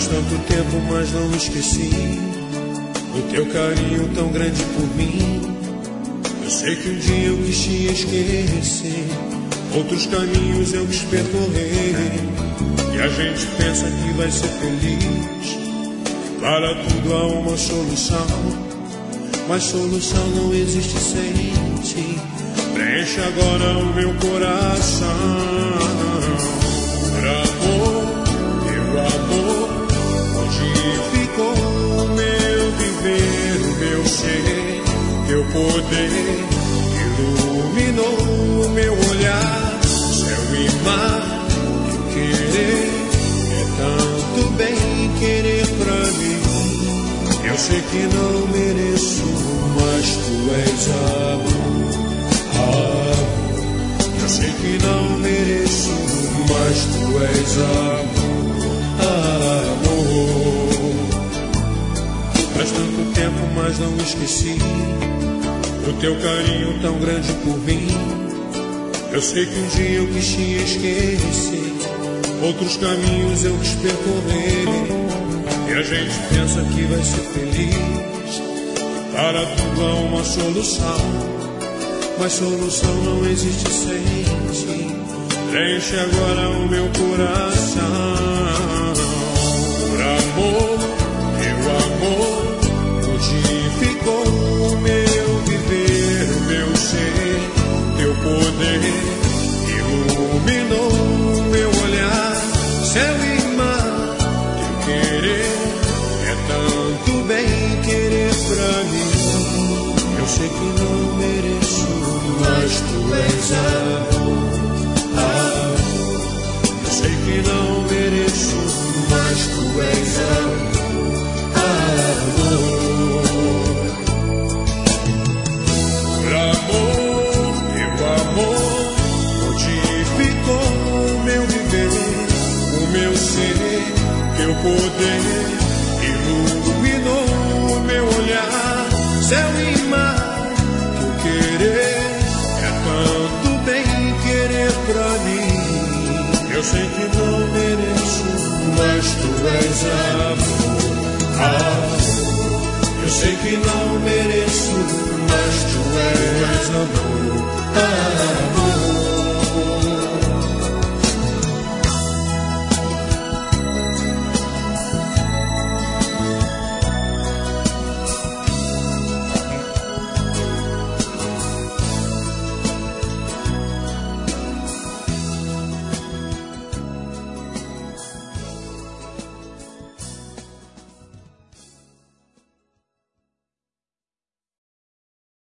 Faz tanto tempo, mas não esqueci o teu carinho tão grande por mim. Eu sei que um dia eu quis te esquecer, outros caminhos eu quis percorrer, e a gente pensa que vai ser feliz. Para tudo há uma solução, mas solução não existe sem ti. Preenche agora o meu coração. Por amor, teu amor modificou o meu viver, o meu ser. Teu poder iluminou o meu olhar. Céu e mar, teu querer é tanto bem querer pra mim. Eu sei que não mereço, mas tu és amor. Eu sei que não mereço, mas tu és amor. Faz tanto tempo, mas não esqueci o teu carinho tão grande por mim. Eu sei que um dia eu quis te esquecer, outros caminhos eu quis percorrer, e a gente pensa que vai ser feliz. Para tudo há uma solução, mas solução não existe sem ti. Preenche agora o meu coração. Por amor, teu amor modificou o meu viver, o meu ser. Teu poder iluminou o meu olhar. Céu e mar, teu querer é tanto bem querer pra mim. Eu sei que não mereço, mas tu és amor. Eu sei que não mereço, mas tu és amor. Por amor, teu amor modificou o meu viver, o meu ser. Teu poder iluminou o meu olhar. Céu e mar, teu querer é tanto bem querer pra mim. Eu sei que não mereço, mas tu és amor. Eu sei que não mereço, mas tu és amor.